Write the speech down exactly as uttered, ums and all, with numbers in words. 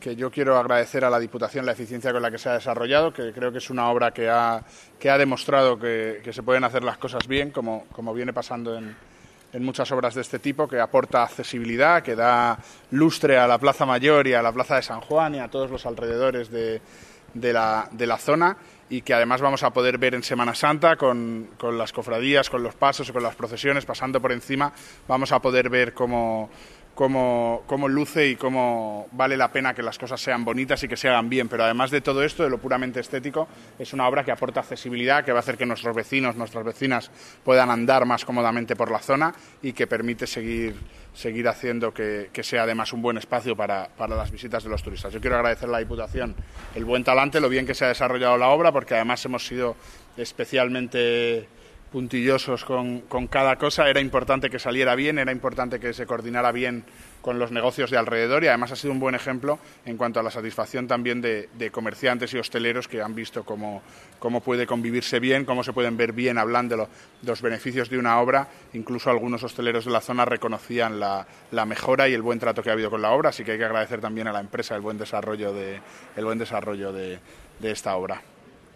que yo quiero agradecer a la Diputación la eficiencia con la que se ha desarrollado, que creo que es una obra que ha, que ha demostrado que, que se pueden hacer las cosas bien, como, como viene pasando en, en muchas obras de este tipo, que aporta accesibilidad, que da lustre a la Plaza Mayor y a la Plaza de San Juan y a todos los alrededores de, de, la, de la zona, y que además vamos a poder ver en Semana Santa con, con las cofradías, con los pasos y con las procesiones pasando por encima. Vamos a poder ver cómo, cómo, cómo luce y cómo vale la pena que las cosas sean bonitas y que se hagan bien. Pero además de todo esto, de lo puramente estético, es una obra que aporta accesibilidad, que va a hacer que nuestros vecinos, nuestras vecinas puedan andar más cómodamente por la zona y que permite seguir, seguir haciendo que, que sea además un buen espacio para, para las visitas de los turistas. Yo quiero agradecer a la Diputación el buen talante, lo bien que se ha desarrollado la obra, porque además hemos sido especialmente puntillosos con, con cada cosa. Era importante que saliera bien, era importante que se coordinara bien con los negocios de alrededor, y además ha sido un buen ejemplo en cuanto a la satisfacción también de, de comerciantes y hosteleros que han visto cómo, cómo puede convivirse bien, cómo se pueden ver bien hablando de los beneficios de una obra. Incluso algunos hosteleros de la zona reconocían la, la mejora y el buen trato que ha habido con la obra, así que hay que agradecer también a la empresa el buen desarrollo de, el buen desarrollo de, de esta obra.